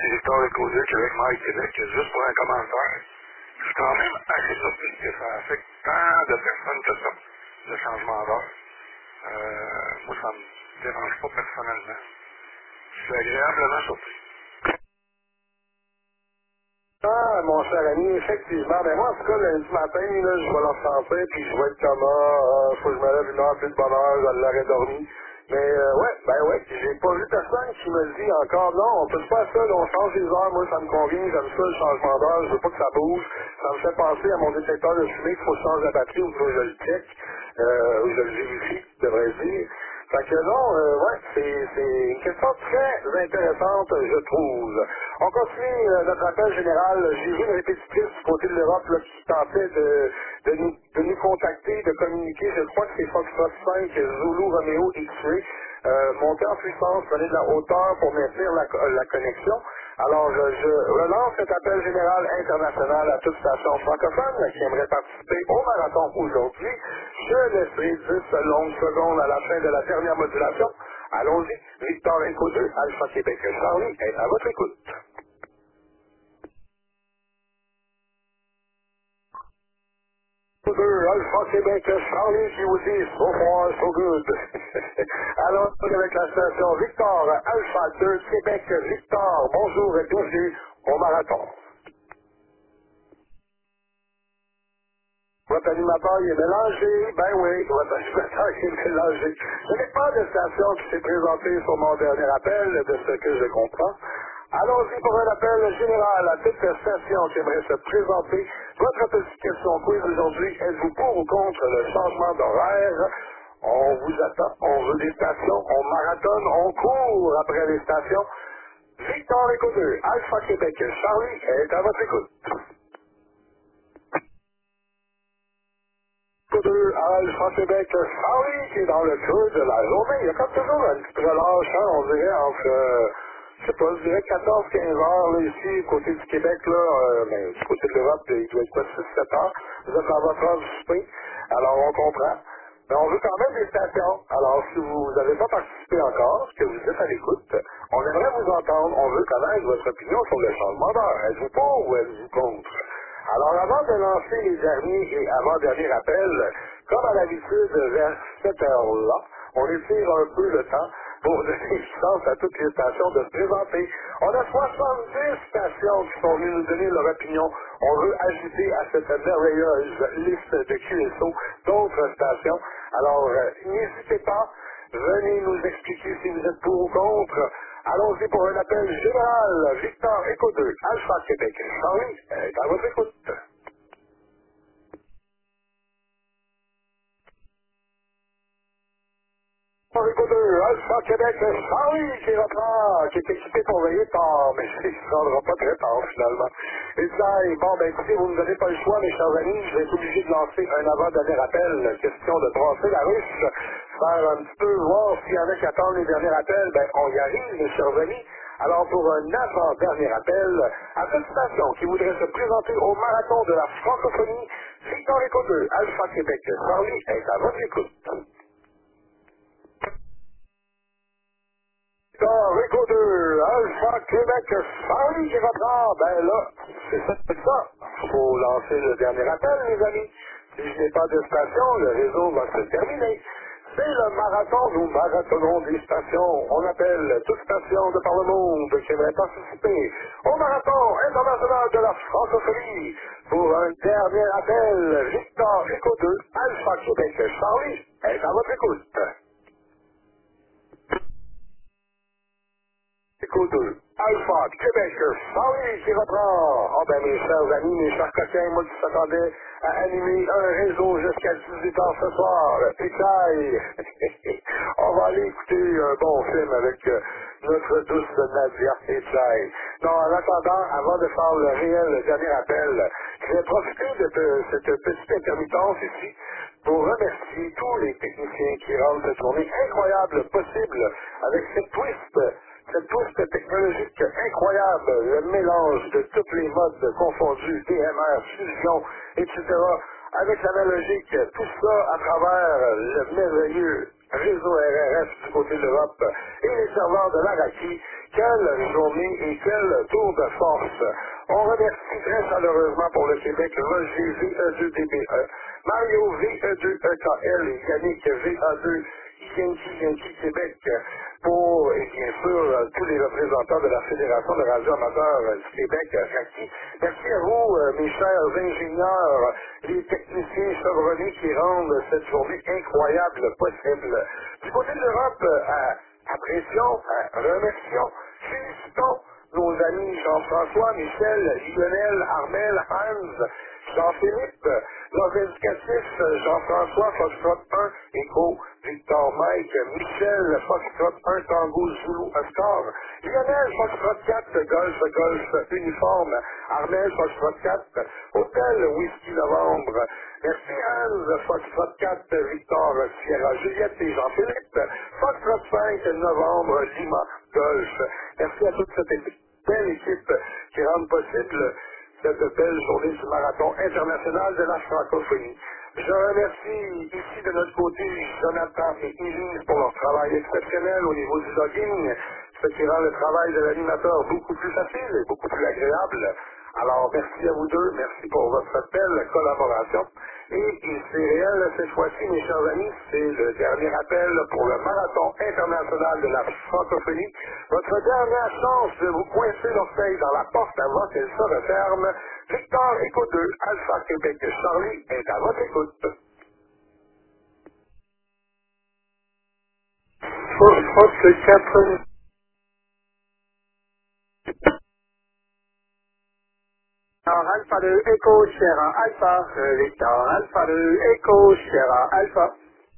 c'est Victor Écosé, Québec, Mike Québec, juste pour un commentaire. Je suis quand même assez surpris que ça affecte tant de personnes que ça, le changement d'heure. Moi, ça me dérange pas personnellement. Je suis agréablement surpris. Ah, mon cher ami, effectivement. Ben moi, en tout cas, lundi matin, là, je vais leur sentir, puis je vais être comme, faut que je me lève une heure plus de bonne heure, je l'aurais dormi. Mais, ouais, j'ai pas vu personne qui me dit encore, non, on peut pas faire ça, là, on change les heures, moi, ça me convient, j'aime ça, le changement d'heure, je veux pas que ça bouge. Ça me fait penser à mon détecteur de fumée qu'il faut que je change la batterie ou que je le check, ou je le vérifie, je devrais dire. Fait que non, ouais, c'est une question très intéressante, je trouve. On continue notre appel général. J'ai vu une répétitrice du côté de l'Europe là, qui tentait de nous contacter, de communiquer. Je crois que c'est Foxtrot 5, Zulu Romeo X-Ray. Monter en puissance, donner de la hauteur pour maintenir la connexion. Alors, je relance cet appel général international à toute station francophone qui aimerait participer au marathon aujourd'hui. Je laisserai 10 longues secondes à la fin de la dernière modulation. Allons-y. Victor Echo 2, Alpha Québec Charlie est à votre écoute. Alpha Québec Charlie qui vous dit so far so good. Alors, avec la station Victor Alpha 2 Québec Victor, bonjour et bienvenue au marathon. Votre animateur il est mélangé, ben oui, votre animateur il est mélangé. Je n'ai pas de station qui s'est présentée sur mon dernier appel, de ce que je comprends. Allons-y pour un appel général à toute station qui aimerait se présenter. Votre petite question quiz aujourd'hui, êtes-vous pour ou contre le changement d'horaire? On vous attend, on veut des stations, on marathonne, on court après les stations. Victor Echo 2, Alpha Québec, Charlie est à votre écoute. 2 Alpha Québec, Charlie qui est dans le creux de la journée. Il y a comme toujours une petite relâche, hein, on dirait entre, je sais pas, je dirais 14-15 heures là, ici, côté du Québec, là, mais du côté de l'Europe, il doit être quoi, 6-7 heures. Vous êtes dans votre heure du souper, alors on comprend. Mais on veut quand même des stations. Alors, si vous n'avez pas participé encore, que vous êtes à l'écoute, on aimerait vous entendre. On veut connaître votre opinion sur le changement d'heure. Êtes-vous pour ou êtes-vous contre? Alors, avant de lancer les derniers et avant-derniers rappels, comme à l'habitude, vers cette heure-là, on étire un peu le temps pour donner chance à toutes les stations de se présenter. On a 70 stations qui sont venues nous donner leur opinion. On veut ajouter à cette merveilleuse liste de QSO d'autres stations. Alors, n'hésitez pas, venez nous expliquer si vous êtes pour ou contre. Allons-y pour un appel général. Victor Echo 2, Alpha Québec. Charlie est à votre écoute. Echo 2, Alpha Québec, Charlie qui reprend, qui est équipé pour veiller tard, mais il ne se rendra pas très tard finalement. Et ça, bon, ben écoutez, vous ne me donnez pas le choix, mes chers amis, je vais être obligé de lancer un avant-dernier appel, question de brasser la ruche, faire un petit peu, voir s'il y en a qui attendent les derniers appels, ben on y arrive, mes chers amis. Alors pour un avant-dernier appel, à toute station qui voudrait se présenter au marathon de la francophonie, Victor Echo 2, Alpha Québec, Charlie est à votre écoute. Rico 2, Alpha Québec, Charlie qui reprend. Ben là, c'est ça. Faut lancer le dernier appel, les amis. Si je n'ai pas de station, le réseau va se terminer. C'est le marathon, nous marathonons des stations. On appelle toute station de par le monde qui aimerait participer au marathon international de la francophonie. Pour un dernier appel, Victor Rico 2, Alpha Québec, Charlie est à votre écoute. Écho 2, Alpha, Québec, Charlie qui reprend. Ah ben mes chers amis, mes chers coquins, moi qui s'attendais à animer un réseau jusqu'à 18 h ce soir. Écaille. On va aller écouter un bon film avec notre douce Nadia Écaille. Non, en attendant, avant de faire le réel dernier appel, je vais profiter de cette petite intermittence ici pour remercier tous les techniciens qui rendent cette journée incroyable possible avec cette twist technologique incroyable, le mélange de tous les modes confondus, DMR, fusion, etc., avec l'analogique, tout ça à travers le merveilleux réseau RRS du côté de l'Europe et les serveurs de l'Araki Quelle journée et quel tour de force. On remercie très chaleureusement pour le Québec Roger VE2DBE, Mario VE2EKL et Yannick VA2 Yankee Québec pour, et bien sûr, tous les représentants de la Fédération de radio amateurs du Québec, RACI. Merci à vous, mes chers ingénieurs, les techniciens chevronnés qui rendent cette journée incroyable possible. Du côté de l'Europe, apprécions, remercions, félicitons nos amis Jean-François, Michel, Lionel, Armel, Hans, Jean-Philippe, nos indicatifs Jean-François, Foxtrot 1, Echo, Victor Mike, Michel, Foxtrot 1, Tango, Zulu, Oscar, Lionel, Foxtrot 4, Golf, Uniforme, Armel, Foxtrot 4, Hôtel, Whisky Novembre, merci Hans, Foxtrot 4, Victor, Sierra, Juliette et Jean-Philippe, Foxtrot 5, Novembre, Lima, Golf. Merci à toute cette belle équipe qui rend possible cette belle journée du marathon international de la francophonie. Je remercie ici de notre côté Jonathan et Élise pour leur travail exceptionnel au niveau du logging, ce qui rend le travail de l'animateur beaucoup plus facile et beaucoup plus agréable. Alors, merci à vous deux, merci pour votre belle collaboration. Et c'est réel, cette fois-ci, mes chers amis, c'est le dernier appel pour le marathon international de la francophonie. Votre dernière chance de vous coincer l'orteil dans la porte avant qu'elle se referme. Victor Echo 2, Alpha Québec Charlie est à votre écoute. Fox 4. Victor Alpha 2, Echo Sierra Alpha. Victor Alpha 2, Echo Sierra Alpha.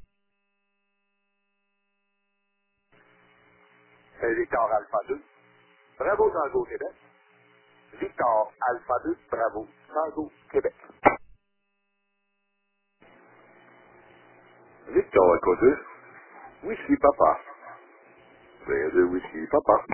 Victor Alpha 2. Bravo Tango Québec. Victor Alpha 2, bravo Tango Québec. Victor Echo 2. Whisky Papa. V2 Whisky Papa.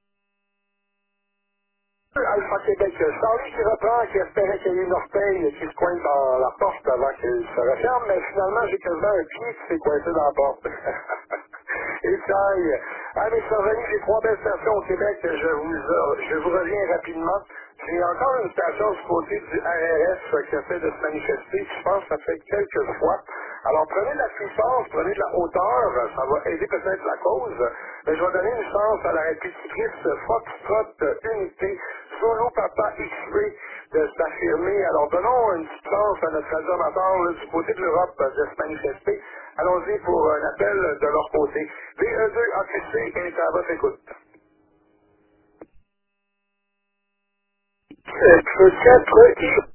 Alpha Québec, Charlie qui reprend, qui espérait qu'il y ait une orteil qui se coince dans la porte avant qu'elle se referme, mais finalement j'ai quasiment un pied qui s'est coincé dans la porte. Et ça, mes chers amis, j'ai 3 belles stations au Québec, je vous reviens rapidement. J'ai encore une station du côté du RRS qui essaie de se manifester, je pense que ça fait quelques fois. Alors prenez de la puissance, prenez de la hauteur, ça va aider peut-être la cause, mais je vais donner une chance à la répétitrice Foxtrot Unité, Solo Papa X-Ray de s'affirmer. Alors donnons une petite chance à notre radio amateur du côté de l'Europe de se manifester. Allons-y pour un appel de leur côté. VE2 AQC est à votre écoute. 4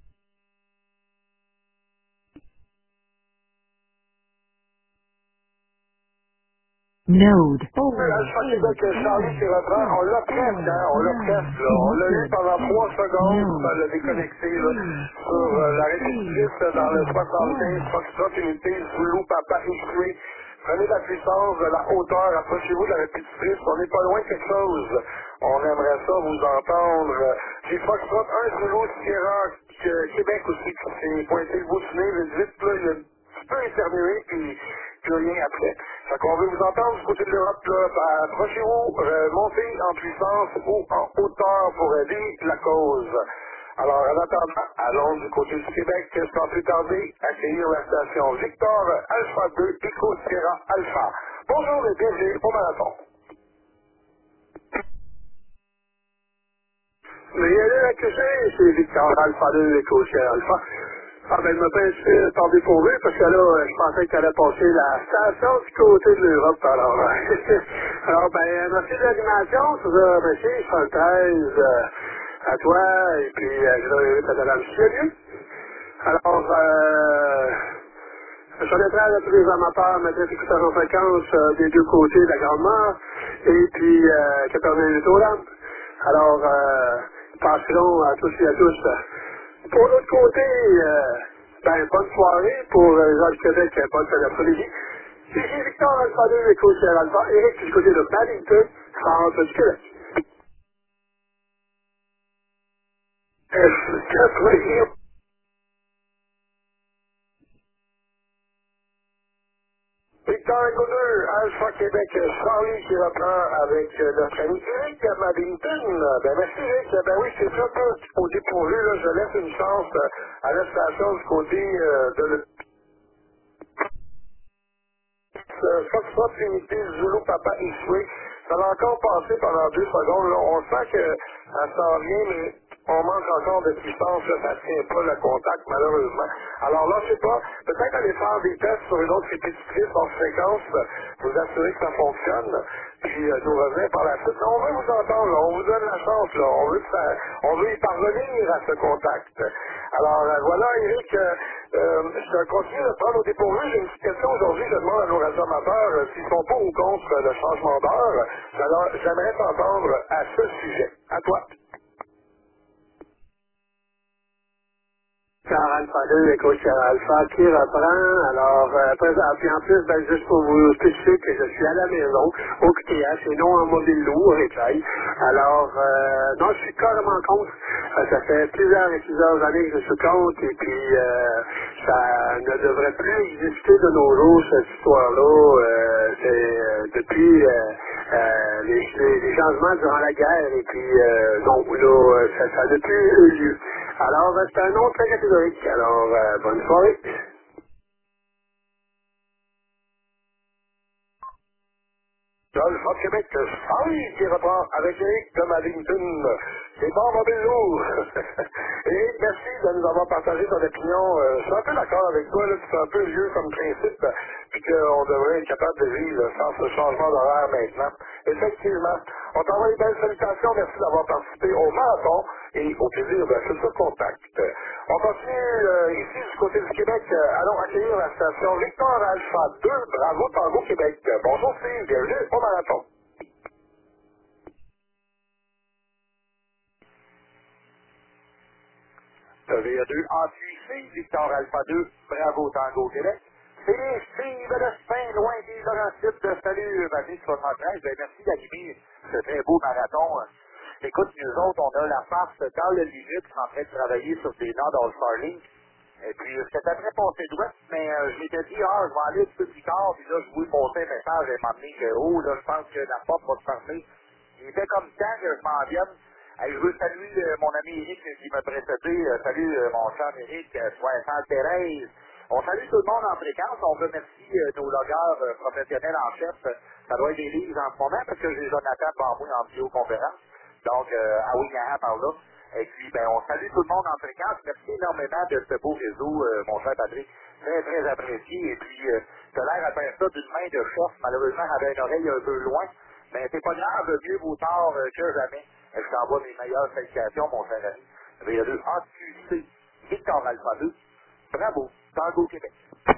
Node. Alpha Québec Charlie qui reprend, on l'a presque, hein, on l'a presque, là. On l'a eu pendant 3 secondes, ça l'a déconnecté, là, sur la répétitrice dans le 75 Foxtrot Unité, Zulu, Papa, X-Ray. Prenez la puissance, de la hauteur, approchez-vous de la répétitrice, on n'est pas loin de quelque chose. On aimerait ça vous entendre. J'ai Foxtrot 1, Zulu, Sierra, Québec aussi, qui s'est pointé le bout du nez, vite, là, il a un petit peu éternué, puis plus rien après. Fait qu'on veut vous entendre du côté de l'Europe, là, approchez-vous, montez en puissance ou en hauteur pour aider la cause. Alors, en attendant, allons du côté du Québec, sans plus tarder, accueillir la station Victor Alpha 2, Echo Sierra Alpha. Bonjour et bienvenue au marathon. Mais il y a là que c'est Victor Alpha 2, Echo Sierra Alpha. Ah ben, je me suis tant dépourvu parce que là, je pensais qu'elle allait passer la station du côté de l'Europe. Alors, alors ben, merci de l'animation, c'est ça, merci, 73 à toi, et puis je vais à Madame Chilieu. Alors, j'en ai prêt à tous les amateurs, mettre écouteurs en fréquence des deux côtés de la Grande-Mare, et puis 88 au Lampe. Alors, passerons à tous et à tous. Pour l'autre côté, ben, bonne soirée pour les gens du Québec, bonne fin d'après-midi. Ici Victor Alpha 2, Écho Sierra Alpha, Eric du côté de Paddington, centre du Québec. F4, Victor Victor Echo 2, Alpha Québec, Charlie qui reprend avec notre ami Eric Maddington. Ben merci Eric. Ben oui, c'est ça un peu au dépourvu, là. Je laisse une chance à la station du côté de le Foxtrot Unité Zulu Papa Isoué. Ça va encore passer pendant 2 secondes. Là. On sent que ça s'en vient, mais on manque encore de puissance. Là. Ça ne tient pas le contact, malheureusement. Alors là, je sais pas, peut-être aller faire des tests sur une autre répétitrice en fréquence, vous assurer que ça fonctionne, puis nous revenir par la suite. On veut vous entendre, là. On vous donne la chance, là. On veut y parvenir à ce contact. Alors voilà, Eric, je continue de prendre au dépourvu. J'ai une petite question aujourd'hui. Je demande à nos radioamateurs s'ils sont pour ou contre le changement d'heure. Alors, j'aimerais t'entendre à ce sujet. À toi. Car Alpha 2, écoute, Alpha qui reprend. Alors, puis en plus, ben, juste pour vous spécifier que je suis à la maison, au QTH, et non en mobile lourd, et taille. Alors, non, je suis carrément contre. Ça fait plusieurs et plusieurs années que je suis contre, et puis ça ne devrait plus exister de nos jours, cette histoire-là. C'est depuis les changements durant la guerre, et puis, donc, là, ça n'a plus eu lieu. Alors, c'est un nom très catégorique. Alors, bonne soirée. Alpha Québec, Charlie qui reprend avec Eric de Maddington. C'est bon, mobile lourd. Eric, merci de nous avoir partagé ton opinion. Je suis un peu d'accord avec toi, là, que c'est un peu vieux comme principe, puis qu'on devrait être capable de vivre sans ce changement d'horaire maintenant. Effectivement. On t'envoie une belle salutation. Merci d'avoir participé au marathon et au plaisir d'un futur contact. On continue ici du côté du Québec. Allons accueillir la station Victor Alpha 2. Bravo Tango Québec. Bonjour Steve, bienvenue au marathon. VA2 AQC, Victor Alpha 2, bravo Tango Québec. C'est Steve de Saint-Loin des Laurentides. Salut, Marie 73. Ben, merci d'animer ce très beau marathon. Écoute, nous autres, on a la farce dans le limite en train de travailler sur des nodes All-Star Link. Et puis, c'était très passé d'ouest, mais je m'étais dit, je vais aller un petit peu plus tard, puis là, je voulais monter un message et m'emmener que, là, je pense que la porte va se fermer. Il était comme temps que je m'en vienne. Je veux saluer mon ami Eric qui m'a précédé. Salut, mon cher Eric, Sainte Thérèse. On salue tout le monde en fréquence. On remercie nos logueurs professionnels en chef. Ça doit être des livres en ce moment parce que j'ai Jonathan devant moi en vidéoconférence. Donc, ah oui, par là. Et puis, ben, on salue tout le monde en fréquence. Merci énormément de ce beau réseau, mon cher Patrick. Très, très apprécié. Et puis, t'as l'air à faire ça d'une main de chef. Malheureusement, j'avais une oreille un peu loin. Mais c'est pas grave, mieux vaut tard que jamais. Je t'envoie mes meilleures salutations, mon cher ami. VA2 AQC, Victor Alpha 2. Bravo, Tango Québec.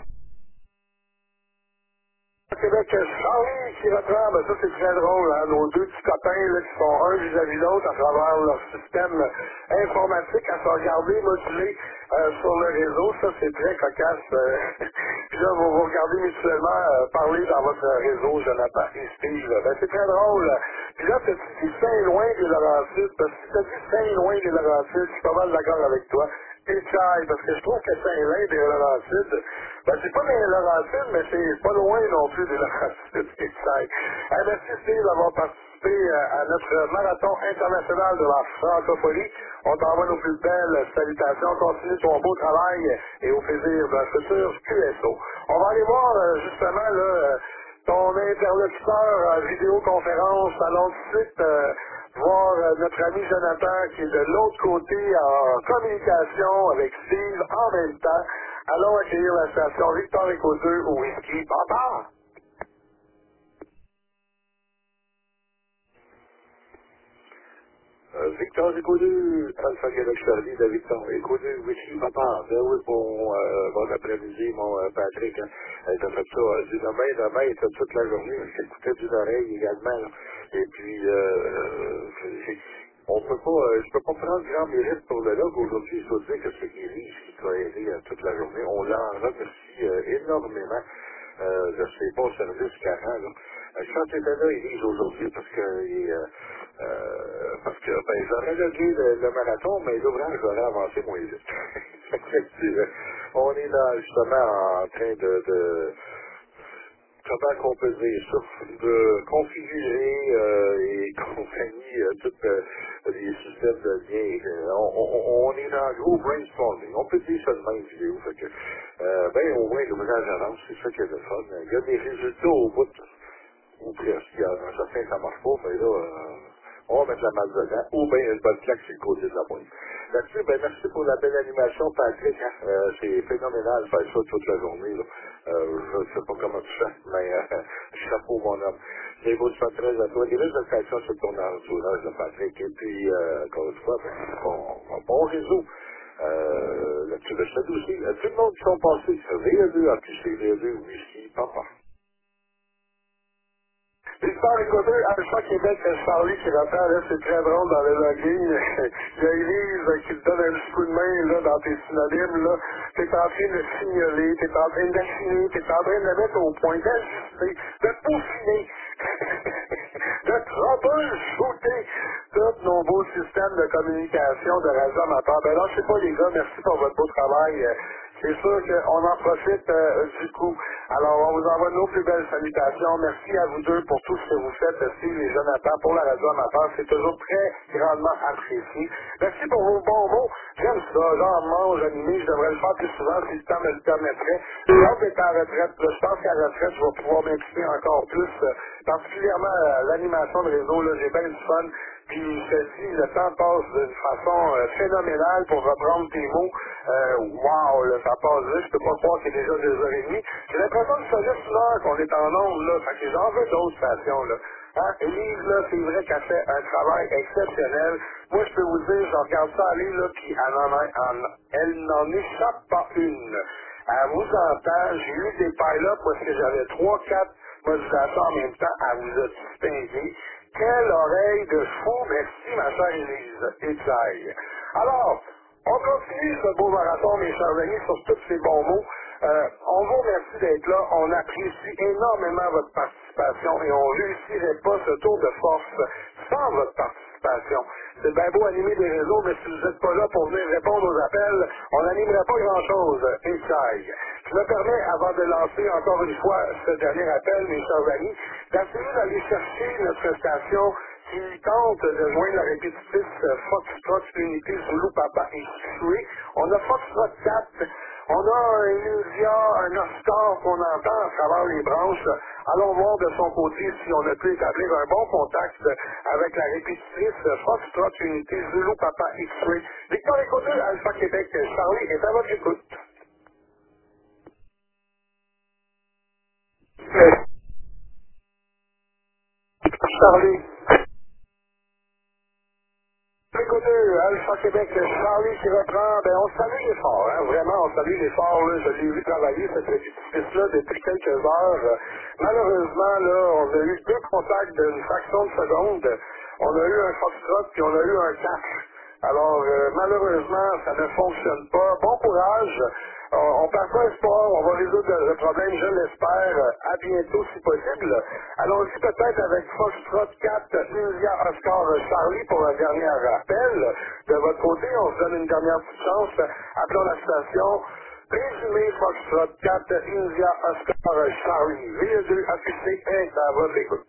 Québec, Charlie qui reprend, ben ça c'est très drôle, hein, nos deux petits copains là, qui sont un vis-à-vis l'autre à travers leur système informatique à se regarder moduler sur le réseau, ça c'est très cocasse. Puis là, vous vous regardez mutuellement parler dans votre réseau, Jonathan et Steve. Ben c'est très drôle. Puis là, tu dis Saint-Loin des Laurentides, parce que si tu dis Saint-Loin des Laurentides, je suis pas mal d'accord avec toi. Et Tchaï, parce que je trouve que Saint-Lin des Laurentides, ben c'est pas des Laurentides, mais c'est pas loin non plus des Laurentides, et Tchaï. Merci Steve d'avoir participé à notre marathon international de la francophonie. On t'envoie nos plus belles salutations, continue ton beau travail et au plaisir d'un futur QSO. On va aller voir justement là, ton interlocuteur en vidéoconférence. Allons tout de suite voir notre ami Jonathan qui est de l'autre côté en communication avec Steve en même temps. Allons accueillir la station Victor Echo 2 au Whisky Papa. Victor Echo 2, Alpha Québec Charlie de Victor Echo 2, Whisky Papa. Ben oui, bon après-midi, mon Patrick. T'as fait ça d'une main de maître toute la journée. Je t'écoutais d'une oreille également. Là. Et puis, on peut pas, je peux pas prendre grand mérite pour le log aujourd'hui. Il faut dire que c'est Élise qui t'a aidé toute la journée. On l'en remercie énormément de ses bons services carrément. Là. Quand tu étais là, Élise, aujourd'hui, parce que ben, j'aurais logué le marathon, mais l'ouvrage aurait avancé moins vite. Fait que, on est là justement en train de comment qu'on peut dire ça, de configurer et compagnie tous les systèmes de lien. On est en gros brainstorming. On peut dire ça de même vidéo. Fait que, ben, au moins, le ménage avance, c'est ça qui est le fun. Il y a des résultats au bout, ou presque. Il y a un certain, ça marche pas, mais là, on va mettre la malle dedans, ou bien une bonne claque sur le côté de la boîte. Là-dessus, ben, merci pour la belle animation, Patrick. C'est phénoménal de faire ça toute la journée. Là. Je ne sais pas comment tu fais, mais chapeau, mon homme. Les mots de très à toi. Des résultations sur ton entourage, là, Patrick. Et puis, encore une fois, ben, bon réseau. Là-dessus, ben, je te dis aussi, tout le monde qui sont passés, V2, en plus, c'est V2, whisky, papa. L'histoire est connue, Alpha Québec, Charlie qui reprend, là, c'est très drôle dans le login. Il y a Elise qui te donne un petit coup de main, là, dans tes synonymes, là. T'es en train de signaler, t'es en train d'affiner, t'es en train de mettre au point, d'ajuster, de peaufiner, de troubleshooter tous nos beaux systèmes de communication de radio amateur. Ben là, je sais pas, les gars, merci pour votre beau travail. C'est sûr qu'on en profite du coup. Alors, on vous envoie nos plus belles salutations. Merci à vous deux pour tout ce que vous faites aussi, les Jonathan, pour la radio amateur. C'est toujours très grandement apprécié. Merci pour vos bons mots. J'aime ça. Genre, mange, animé. Je devrais le faire plus souvent si le temps me le permettrait. J'ai hâte d'être en retraite. Je pense qu'à la retraite, je vais pouvoir m'impliquer encore plus. Particulièrement l'animation de réseau. Là, j'ai bien du fun. Puis je te dis, le temps passe d'une façon phénoménale pour reprendre tes mots. Wow, là, ça passe vite, je peux pas croire que c'est déjà 2h30. J'ai l'impression que ça juste une heure qu'on est en onde, là. Fait que j'en veux d'autres stations, là. Hein? Élise, là, c'est vrai qu'elle fait un travail exceptionnel. Moi, je peux vous dire, je regarde ça aller, là, puis elle n'en échappe pas une. Elle vous entend, j'ai eu des pilotes parce que j'avais 3-4 modulations en même temps, elle vous a distingué. Quelle oreille de fou, merci ma chère Élise. Et Xaïe. Alors, on continue ce beau marathon, mes chers amis, sur tous ces bons mots. On vous remercie d'être là. On apprécie énormément votre participation et on ne réussirait pas ce tour de force sans votre participation. C'est bien beau animer des réseaux, mais si vous n'êtes pas là pour venir répondre aux appels, on n'animerait pas grand-chose. Et Xaïe. Je me permets, avant de lancer encore une fois ce dernier appel, mes chers amis, d'essayer d'aller chercher notre station qui tente de joindre la répétitrice Foxtrot Unité Zulu Papa et Sué. On a Foxtrot 4, on a un India, un Oscar qu'on entend à travers les branches. Allons voir de son côté si on a pu établir un bon contact avec la répétitrice Foxtrot Unité Zulu Papa X-Ray. Victor Écoute, Alpha Québec, Charlie est à votre écoute. Charlie. Écoutez, Alpha Québec, Charlie qui reprend, ben on salue l'effort, hein, vraiment, on salue l'effort, là, je l'ai vu travailler cette répétitrice-là depuis quelques heures. Malheureusement, là, on a eu 2 contacts d'une fraction de seconde. On a eu un foxtrot puis on a eu un 4. Alors, malheureusement, ça ne fonctionne pas. Bon courage. On perd pas espoir. On va résoudre le problème, je l'espère, à bientôt si possible. Allons-y peut-être avec Foxtrot 4, India Oscar Charlie pour un dernier rappel. De votre côté, on se donne une dernière petite chance. Appelons la station. Résumé Foxtrot 4, India Oscar Charlie. V2 affiché est à votre écoute.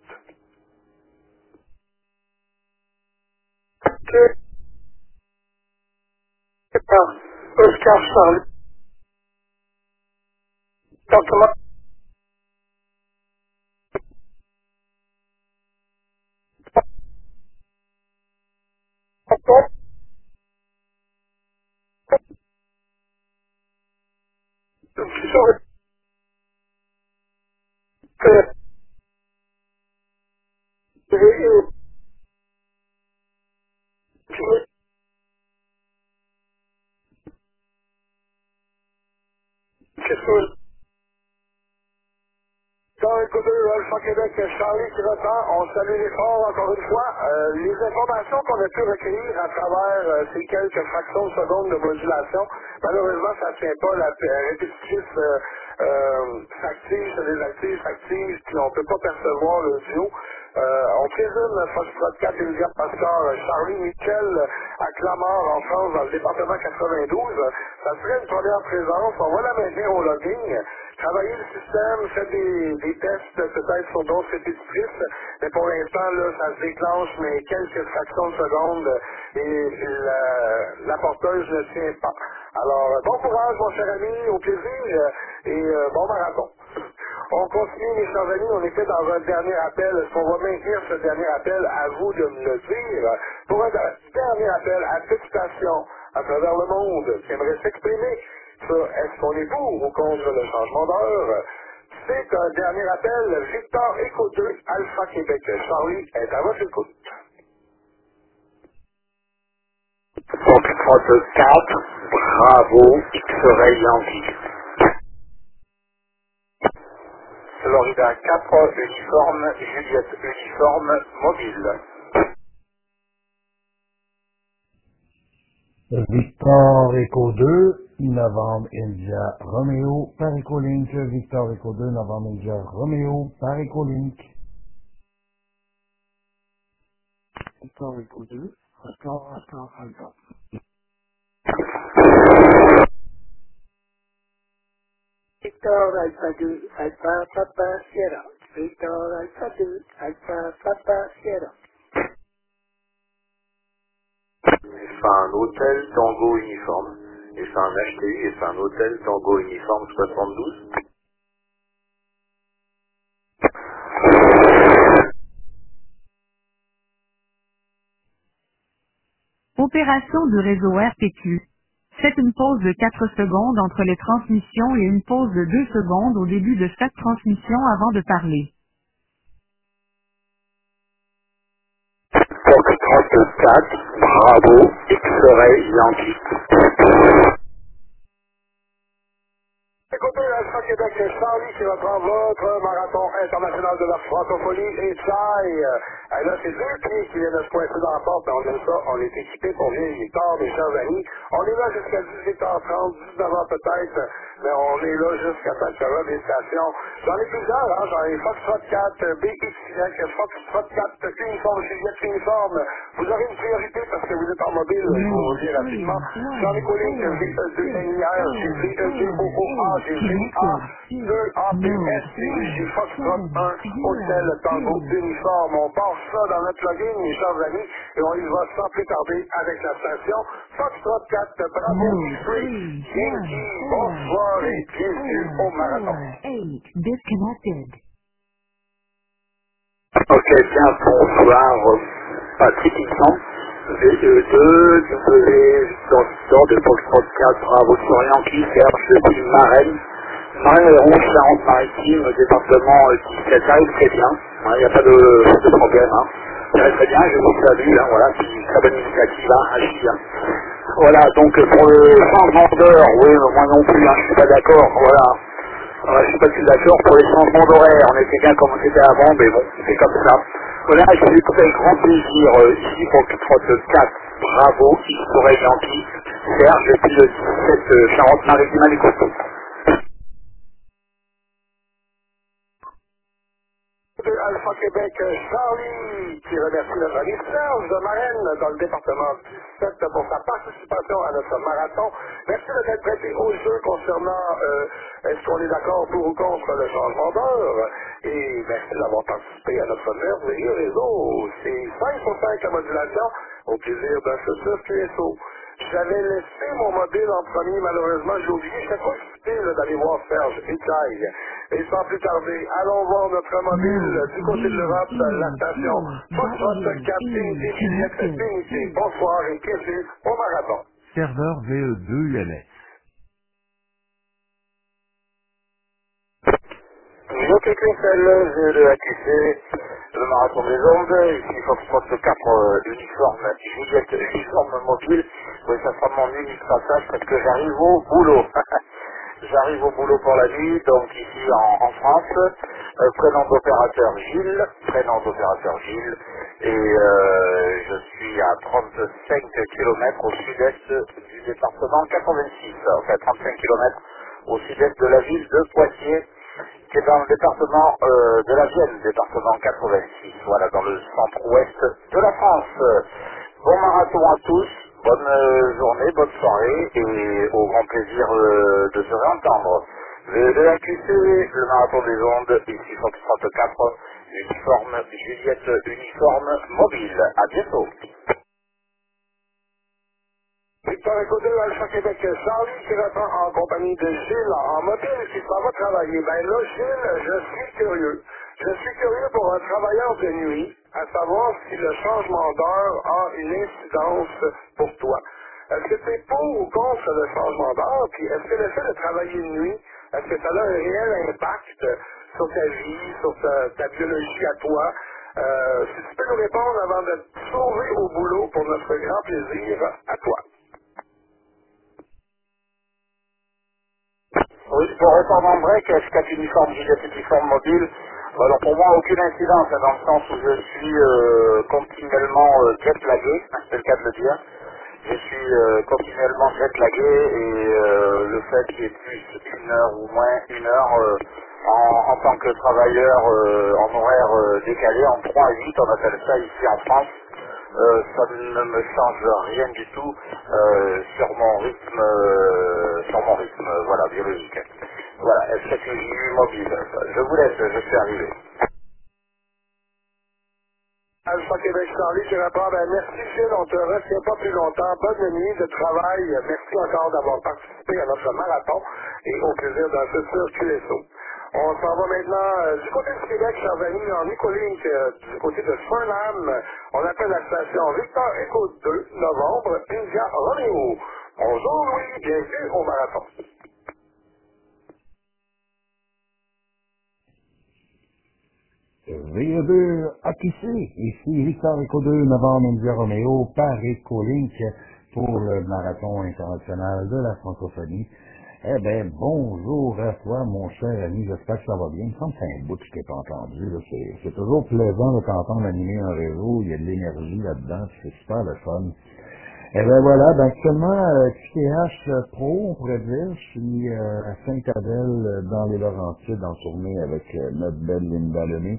Oscar Charlie. Comment c'est sûr que c'est sûr. Dans écoutez, Alpha Québec, Charlie qui reprend, on salue l'effort encore une fois. Les informations qu'on a pu recueillir à travers ces quelques fractions de secondes de modulation, malheureusement, ça ne tient pas. La répétitrice s'active, se désactive, s'active, puis on ne peut pas percevoir l'audio. On présume Foxtrot 4 India Pascal Charlie Michel à Clamart en France dans le département 92. Ça serait une première présence. On va la maintenir au logging. travailler le système, fait des tests peut-être sur d'autres répétitrices, mais pour l'instant, là, ça se déclenche, mais quelques fractions de secondes, et la porteuse ne tient pas. Alors, bon courage, mon cher ami, au plaisir, et bon marathon. On continue, mes chers amis, on était dans un dernier appel. Est-ce qu'on va maintenir ce dernier appel? À vous de me le dire. Pour un dernier appel à toute station à travers le monde qui aimerait s'exprimer sur est-ce qu'on est pour ou contre le changement d'heure. C'est un dernier appel. Victor Echo 2, Alpha Québec. Charlie est à votre écoute. Donc 34, bravo, X-Ray Yankee. Florida 4, uniforme, Juliette uniforme, mobile. Victor Echo 2, Novembre India Romeo, par Ecolink. Victor Echo 2, Novembre India Romeo, par Ecolink. Victor Echo 2, Oscar Alpha. Victor Alpha 2, Alpha Papa Sierra. Victor Alpha 2, Alpha Papa Sierra. C'est un hôtel Tango uniforme. Et c'est un HTU et c'est un hôtel Tango uniforme 72. Opération de réseau RTQ. Faites une pause de 4 secondes entre les transmissions et une pause de 2 secondes au début de chaque transmission avant de parler. Donc 34, bravo, X-Ray Yankee. Écoutez, Alpha Québec, c'est Charlie qui va prendre votre marathon international de la francophonie et Chai. Là, c'est deux pieds qui viennent de se pointer dans la porte, mais on aime ça, on est équipé pour venir tard, mes chers amis. On est là jusqu'à 18h30, 19h peut-être, mais on est là jusqu'à temps qu'il y aura des stations. J'en ai plusieurs, hein, j'en ai Foxtrot 4, BXY, Foxtrot 4, uniforme, Juliette uniforme. Vous aurez une priorité parce que vous êtes en mobile, je vous le dis rapidement. J'en ai collé que VE2NIR, j'ai VE2OOA, j'ai VA2APS, j'ai Foxtrot 1, Hôtel Tango uniforme. On part ça dans notre login, mes chers amis, et on y va sans plus tarder avec la station. Foxtrot 4, bravo, X-Ray, Yankee, bonsoir et bienvenue au marathon. 8, disconnected. Ok, bien, bonsoir, Patrick Vincent, VE2, W, Victor de Foxtrot 4, bravo sur Yankee, Serge depuis Marraine, Marraine Rouge, Charente-Maritime, département 17, ça arrive très bien, il n'y a pas de problème, hein. Ça arrive très bien, je vous salue, hein, voilà, c'est une très bonne initiative, hein, agis, hein. Voilà, donc pour le changement d'heure, oui, moi non plus, hein, je suis pas d'accord, voilà. Je suis pas tout d'accord pour les changements d'horaire, on était bien comme on était avant, mais bon, c'est comme ça. Voilà, je vais écouter avec grand plaisir ici pour le 34, bravo, X-Ray Yankee, Serge, depuis le 17 Charente-Maritime à l'écoute. De Alpha Québec, Charlie, qui remercie notre ami Serge de Marraine dans le département 17 pour sa participation à notre marathon. Merci de t'être prêté au jeu concernant est-ce qu'on est d'accord pour ou contre le changement d'heure. Et merci d'avoir participé à notre merveilleux réseau. C'est 5 sur 5 la modulation, au plaisir d'un futur QSO. J'avais laissé mon mobile en premier, malheureusement, j'ai oublié. J'étais trop excité d'aller voir Serge et Chai. Et sans plus tarder, allons voir notre mobile du côté de l'Europe, la station Foxtrot 4, Unité, Juliette, Unité. Bonsoir et bienvenue au marathon. Serveur VE2 UMS. Ok, Christelle, VE2 AQC, le marathon des ondes, ici Foxtrot 4, uniforme, Juliette, uniforme mobile. Oui, ça sera mon unique passage parce que j'arrive au boulot. J'arrive au boulot pour la nuit, donc ici en France, prénom d'opérateur Gilles, et je suis à 35 km au sud-est du département 86, enfin 35 km au sud-est de la ville de Poitiers, qui est dans le département de la Vienne, département 86, voilà, dans le centre-ouest de la France. Bon marathon à tous, bonne journée, bonne soirée et au grand plaisir de se réentendre. De la QC, le marathon des ondes, ici 134, uniforme Juliette, uniforme mobile. À bientôt. Victor Echo 2, Alpha Québec, Charlie qui reprend en compagnie de Gilles en mobile qui s'en va travailler. Ben là, Gilles, je suis curieux. Je suis curieux pour un travailleur de nuit, à savoir si le changement d'heure a une incidence pour toi. Est-ce que tu es pour ou contre le changement d'heure? Puis est-ce que le fait de travailler de nuit, est-ce que ça a un réel impact sur ta vie, sur ta biologie à toi? Si tu peux nous répondre avant de te sauver au boulot pour notre grand plaisir, à toi. Oui, pour répondre en break, F4 uniforme, Juliette uniforme mobile, alors pour moi aucune incidence, dans le sens où je suis continuellement jet-lagué, c'est le cas de le dire. Je suis continuellement jet-lagué et le fait qu'il y ait plus une heure ou moins une heure en tant que travailleur en horaire décalé, en 3 à 8, on appelle ça ici en France, ça ne me change rien du tout sur mon rythme, voilà, biologique. Voilà, FCJ mobile. Je vous laisse, je suis arrivé. Alpha Québec Charlie qui répond, ben merci Gilles, on te retient pas plus longtemps. Bonne nuit de travail. Merci encore d'avoir participé à notre marathon et au plaisir d'un futur QSO. On s'en va maintenant du côté du Québec, chers amis, en Nicolink, du côté de Fernham. On appelle la station Victor Echo 2, novembre, India Romeo. Bonjour Louis, bienvenue au marathon. VE2 AQC, ici Victor Echo 2, novembre India Romeo, par Ecolink pour le marathon international de la francophonie. Eh bien, bonjour à toi, mon cher ami, j'espère que ça va bien. Il me semble que c'est un bout que je t'ai pas entendu. Là. C'est toujours plaisant de t'entendre animer un réseau, il y a de l'énergie là-dedans, puis c'est super le fun. Eh bien voilà, ben actuellement, QTH Pro, on pourrait dire, je suis à Saint-Adèle, dans les Laurentides, en tournée avec notre belle Linda Lemay.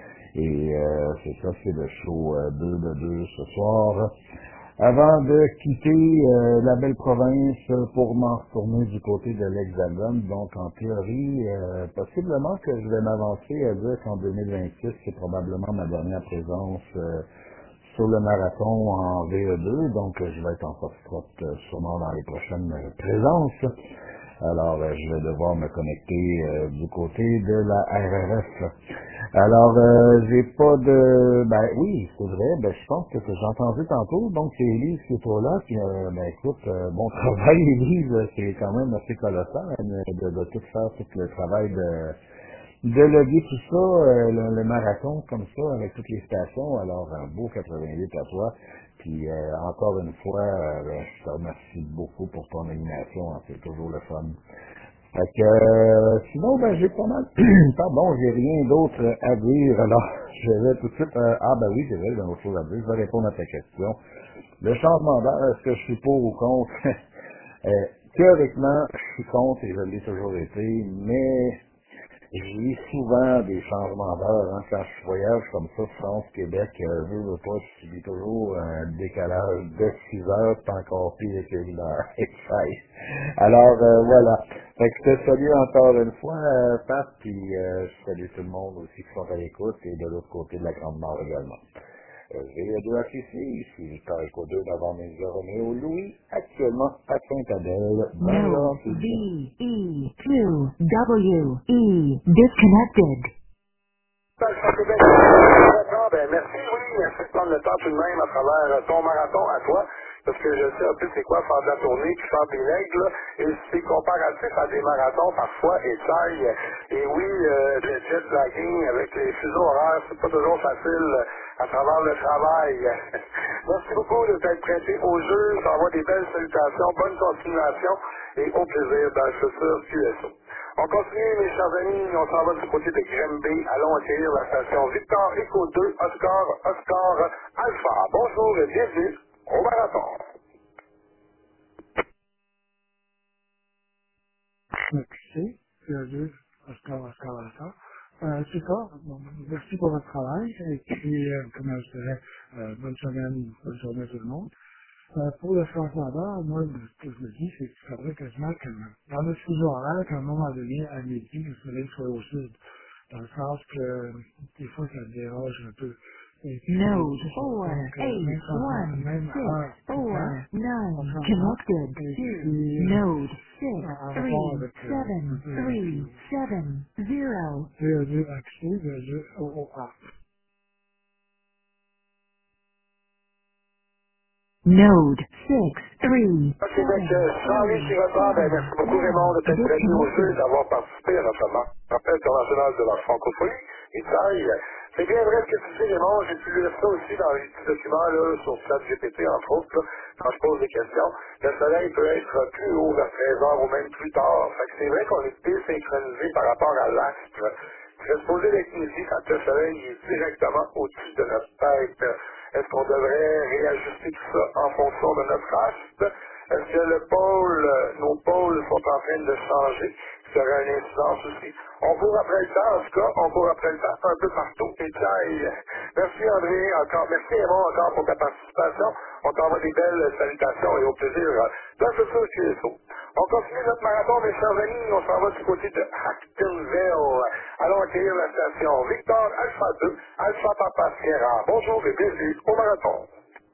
Et c'est ça, c'est le show 2 de 2 ce soir. Avant de quitter la belle province pour m'en retourner du côté de l'Hexagone, donc en théorie, possiblement que je vais m'avancer à dire qu'en 2026, c'est probablement ma dernière présence sur le marathon en VE2, donc je vais être en foxtrot sûrement dans les prochaines présences. Alors, je vais devoir me connecter du côté de la RRF. Alors, j'ai pas de... Ben oui, c'est vrai, ben je pense que j'ai entendu tantôt, donc c'est Élise qui est trop là, puis ben écoute, bon travail Élise, c'est quand même assez colossal hein, de tout faire, tout le travail de loguer tout ça, le marathon comme ça, avec toutes les stations. Alors, un beau 88 à toi. Puis, encore une fois, je te remercie beaucoup pour ton animation. Hein, c'est toujours le fun. Fait que, sinon, ben, j'ai pas mal... Pardon, j'ai rien d'autre à dire. Alors, je vais tout de suite... ah, ben oui, c'est vrai, j'ai autre chose à dire. Je vais répondre à ta question. Le changement d'heure, est-ce que je suis pour ou contre? Théoriquement, je suis contre et je l'ai toujours été, mais j'ai souvent des changements d'heure, hein, quand je voyage comme ça, France, Québec, veux pas, je subis toujours un décalage de 6 heures, c'est encore pire que l'heure exacte. Alors, voilà. Fait que je te salue encore une fois, Pat, puis je salue tout le monde aussi qui sont à l'écoute, et de l'autre côté de la Grande Mare également. J'ai deux ACC, ici Victor Echo 2 devant mes Roméo Louis, actuellement à Saint-Adèle, dans les No. Laurentides. VE2WE disconnected. Alpha Québec, ben merci Louis, merci de prendre le temps tout de même à travers ton marathon à toi, parce que je sais un peu c'est quoi faire de la tournée puis faire des règles, là, et c'est comparatif à des marathons parfois et taille. Et oui, le jet lagging avec les fuseaux horaires, c'est pas toujours facile à travers le travail. Merci beaucoup de t'être prêté au jeu, je t'envoie des belles salutations, bonne continuation et au plaisir dans le futur QSO. On continue, mes chers amis, on s'en va du côté de Grimby. Allons accueillir la station Victor Echo 2, Oscar Alpha. Bonjour et bienvenue au marathon. Merci, deux, Oscar Alpha. C'est ça, bon, merci pour votre travail, et puis, comme je dirais, bonne semaine, bonne journée tout le monde. Pour le changement d'heure, moi, ce que je me dis, c'est qu'il faudrait quasiment que dans notre fuseau horaire, qu'à un moment donné, à midi, le soleil soit au sud. Dans le sens que, des fois, ça me dérange un peu. Et puis, Node c'est ça. 4, Donc, 8, même changement, 1, même 6, heure, tout le 4, temps, 9, on changement. connected Et to puis, Node 6, en 3, rapport avec, 7, 3, 7, 0. VE2 accès, VE2 OOA. Node 6, 3, 7, Ok, donc, sans lui qui reprend, ben, merci beaucoup Raymond de t'être prêté au jeu et d'avoir participé à notre rappel international de la francophonie. Et taille, c'est bien vrai ce que tu dis Raymond, j'ai pu lire ça aussi dans les petits documents là, sur ChatGPT entre autres, là, quand je pose des questions. Le soleil peut être plus haut vers 13 heures ou même plus tard. Fait que c'est vrai qu'on est désynchronisé par rapport à l'astre. Je vais se poser la question quand le soleil est directement au-dessus de notre tête. Est-ce qu'on devrait réajuster tout ça en fonction de notre astre? Est-ce que nos pôles sont en train de changer? Ça aurait une incidence aussi. On vous rappelle ça, en tout cas, on vous rappelle ça un peu partout. Et taille. Merci André, encore. Merci Raymond encore pour ta participation. On t'envoie des belles salutations et au plaisir d'un futur QSO. On continue notre marathon, mes chers amis. On s'en va du côté de Actonville. Allons accueillir la station Victor Alpha 2, Alpha Papa Sierra. Bonjour et bienvenue au marathon.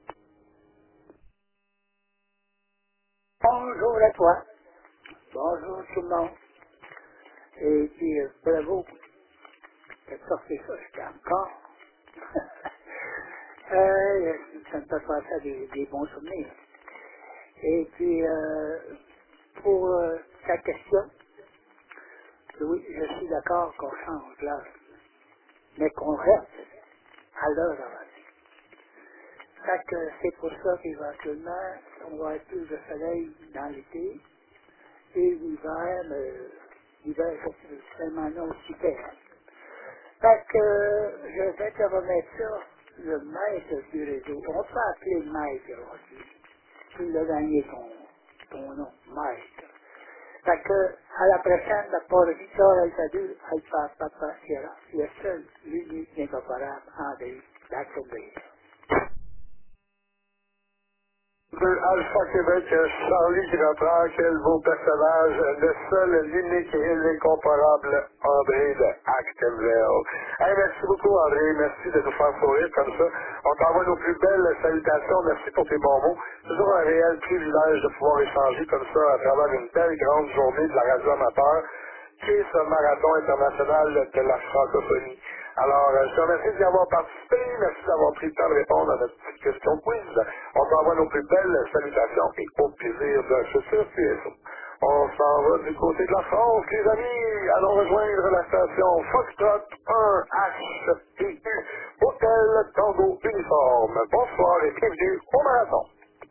Bonjour à toi. Bonjour tout le monde. Et puis, bravo. T'as sorti ça, j'étais encore. Ça me fait penser à des bons souvenirs. Et puis, pour ta question, oui, je suis d'accord qu'on change l'heure, mais qu'on reste à l'heure avancée. Fait que c'est pour ça qu'éventuellement, on va avoir plus de soleil dans l'été, et l'hiver, l'hiver, c'est tellement non super. Fait que je vais te remettre ça, le maître du réseau. On peut appeler le maître aussi. Tu l'as gagné ton nom, maître. Fait que, à la prochaine, la part Victor Alpha 2, Alpha Papa Sierra, le seul, l'unique, incomparable, André, Daxobé. De Alpha Québec, Charlie qui reprend, quel beau personnage, le seul, l'unique et l'incomparable André de Actonville. Hey, merci beaucoup André, merci de nous faire sourire comme ça. On t'envoie nos plus belles salutations, merci pour tes bons mots. Toujours un réel privilège de pouvoir échanger comme ça à travers une belle grande journée de la radio amateur, qui est ce marathon international de la francophonie. Alors, je te remercie d'y avoir participé, merci d'avoir pris le temps de répondre à notre petite question quiz. On t'envoie nos plus belles salutations et au plaisir d'un futur PSO. On s'en va du côté de la France, les amis. Allons rejoindre la station Foxtrot 1 HTU, Hôtel Tango Uniforme. Bonsoir et bienvenue au marathon.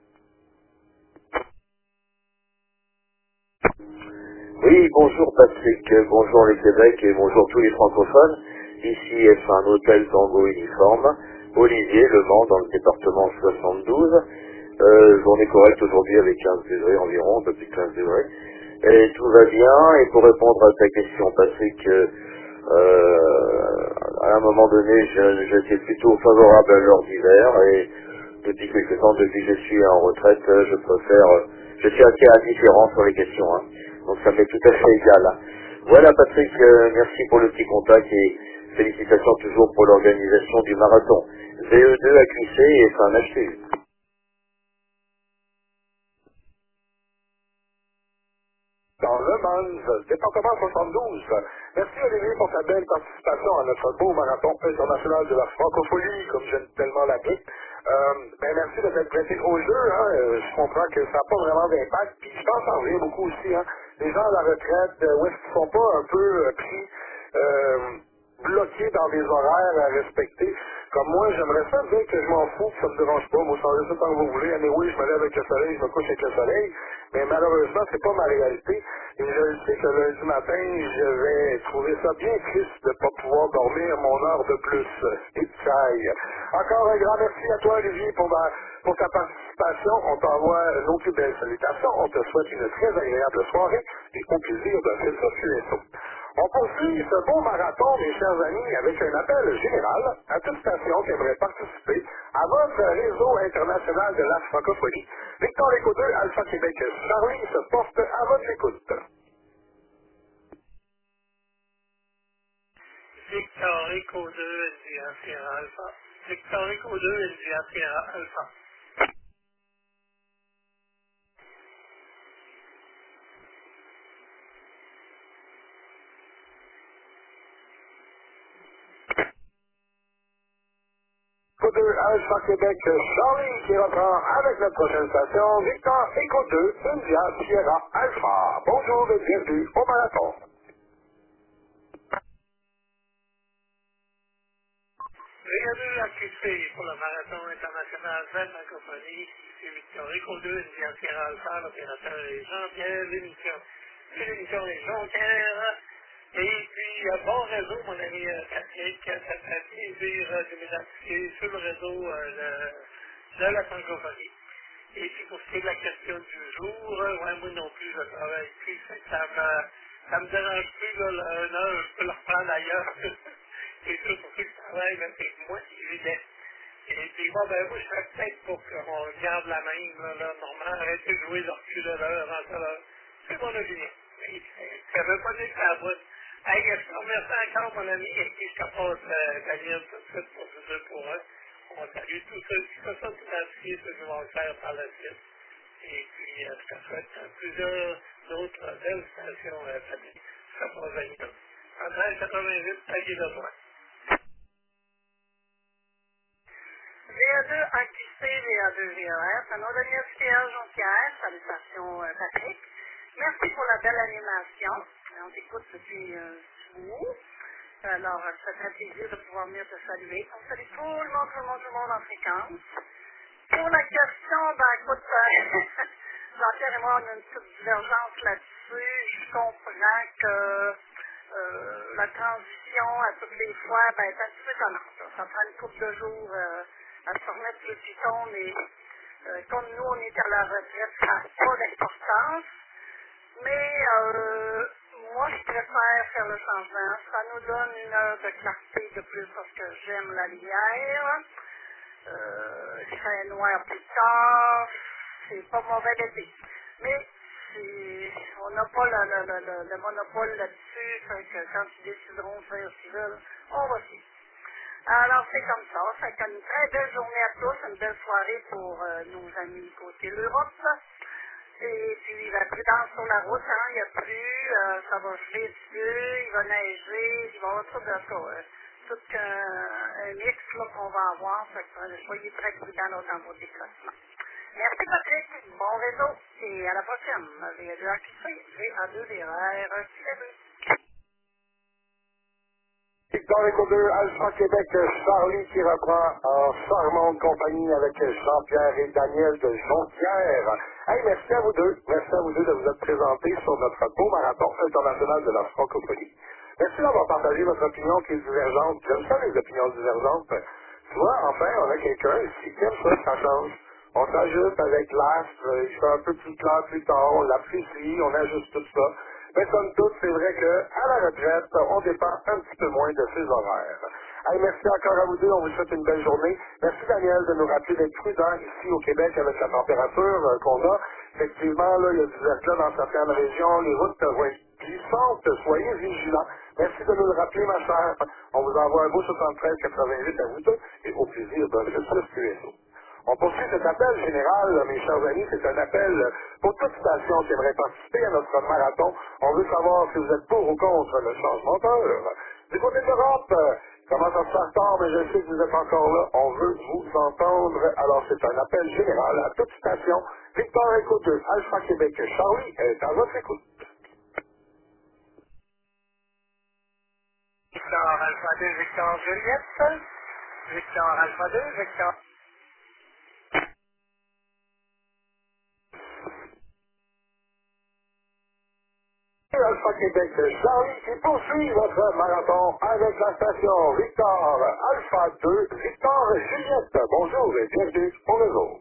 Oui, bonjour Patrick, bonjour les Québec et bonjour tous les francophones. Ici F1 Hôtel Tango Uniforme, Olivier, Le Mans, dans le département 72. Journée correcte aujourd'hui avec 15 degrés environ, un peu plus de 15 degrés. Et tout va bien. Et pour répondre à ta question Patrick, à un moment donné, j'étais plutôt favorable à l'heure d'hiver et depuis quelque temps, depuis que je suis en retraite, je suis assez indifférent sur les questions, hein. Donc ça m'est tout à fait égal. Voilà Patrick, merci pour le petit contact et félicitations toujours pour l'organisation du marathon VE2 à QC et F1 HTU. Dans Le Mans, département 72. Merci Olivier pour ta belle participation à notre beau marathon international de la francophonie, comme j'aime tellement l'appeler. Merci de t'être prêté au jeu. Hein. Je comprends que ça n'a pas vraiment d'impact. Puis je pense en revient beaucoup aussi. Hein. Les gens à la retraite, où est-ce qu'ils ne sont pas un peu pris, bloqués dans des horaires à respecter. Comme moi, j'aimerais ça dire que je m'en fous, que ça me dérange pas. Moi, changez ça tant que vous voulez. Oui, je me lève avec le soleil, je me couche avec le soleil. Mais malheureusement, c'est pas ma réalité. Et je sais que lundi matin, je vais trouver ça bien triste de ne pas pouvoir dormir mon heure de plus. Et taille. Encore un grand merci à toi, Olivier, pour ta participation. On t'envoie nos plus belles salutations. On te souhaite une très agréable soirée et au plaisir d'un futur QSO. On poursuit ce beau marathon, mes chers amis, avec un appel général à toute station qui aimerait participer à votre réseau international de la francophonie. Victor Éco 2, Alpha Québec, Charlie se porte à votre écoute. Victor Éco 2, India Sierra Alpha. Victor Éco 2, India Sierra Alpha. Éco 2, Alpha Québec, Charlie qui reprend avec notre prochaine station, Victor Éco 2, India Sierra Alpha. Bonjour et bienvenue au marathon. Bienvenue à QC pour le marathon international de la francophonie. C'est Victor Éco 2, India Sierra Alpha, l'opérateur est Jean-Pierre, l'émission est Jonquière. Et puis, bon réseau, mon ami Patrick, ça fait plaisir de m'identifier sur le réseau de la francophonie. Et puis, pour ce qui est de la question du jour, ouais, moi non plus, je travaille plus, ça me dérange plus, là, une heure, je peux le reprendre ailleurs. C'est sûr, pour ceux qui travaillent, mais c'est moins évident. Et puis, bon, ben, moi, je serais peut-être pour qu'on garde la même, là, normalement, arrêter de jouer le recul de l'heure, avant ça, là. C'est mon opinion. Ça veut pas dire que ça va. Hey, je te remercie encore, mon ami, et puis je te passe Daniel tout de suite pour vous dire pour eux. On salue tous ceux qui se sont identifiés, ceux qui vont le faire par la suite. Et puis, je te souhaite plusieurs autres belles stations, Patrick. Ça passe Daniel. En 88, taguez de toi. VA2 AQC, VA2 VAR, c'est notre dernier Pierre Jonquière, salutations Patrick. Merci pour la belle animation. On t'écoute depuis un bout. Alors, ça fait plaisir de pouvoir venir te saluer. On salue tout le monde en fréquence. Pour la question, ben écoute, Jean-Pierre et moi, on a une petite divergence là-dessus. Je comprends que la transition à toutes les fois, ben, est un petit peu étonnante. Ça prend une couple de jours à se remettre sur le piton, mais comme nous, on est à la retraite, ça n'a pas d'importance. Mais moi, je préfère faire le changement. Ça nous donne une heure de clarté de plus parce que j'aime la lumière. Il fait noir plus tard. C'est pas mauvais d'été. Mais on n'a pas le monopole là-dessus. Fait que quand ils décideront de faire ce qu'ils veulent, on va suivre. Alors, c'est comme ça. Fait qu'une très belle journée à tous. Une belle soirée pour nos amis côté l'Europe. Et puis, la prudence sur la route, hein, il n'y a plus, ça va geler dessus, il va neiger, il va y avoir tout un mix là, qu'on va avoir, fait que soyez très prudents dans vos déplacements. Merci Patrick, bon réseau, et à la prochaine. VA2 AQC, VA2 VRR, Victor Éco 2, Alpha Québec, Charlie qui reprend en charmante compagnie avec Jean-Pierre et Daniel de Jonquière. Hey, merci à vous deux de vous être présentés sur notre beau marathon international de la francophonie. Merci d'avoir partagé votre opinion qui est divergente. J'aime ça les opinions divergentes. Tu vois, enfin, on a quelqu'un ici qui aime ça change. On s'ajuste avec l'astre, il fait un peu plus clair plus tard, on l'apprécie, on ajuste tout ça. Mais somme toute, c'est vrai qu'à la retraite, on dépend un petit peu moins de ses horaires. Allez, merci encore à vous deux, on vous souhaite une belle journée. Merci Daniel de nous rappeler d'être prudent ici au Québec avec la température qu'on a. Effectivement, là, il y a du verglas dans certaines régions, les routes vont être glissantes, soyez vigilants. Merci de nous le rappeler, ma chère. On vous envoie un beau 73-88 à vous deux et au plaisir de le QSO. On poursuit cet appel général, mes chers amis, c'est un appel pour toute station qui aimerait participer à notre marathon. On veut savoir si vous êtes pour ou contre le changement d'heure. Du côté de l'Europe, comment ça se fait tard, mais je sais que vous êtes encore là. On veut vous entendre. Alors c'est un appel général à toute station. Victor Éco 2, Alpha Québec, Charlie est à votre écoute. Victor Alpha 2, Victor Juliette. Victor Alpha 2, Victor... Alpha Québec, Charlie qui poursuit votre marathon avec la station Victor Alpha 2, Victor Juliette. Bonjour et bienvenue au réseau.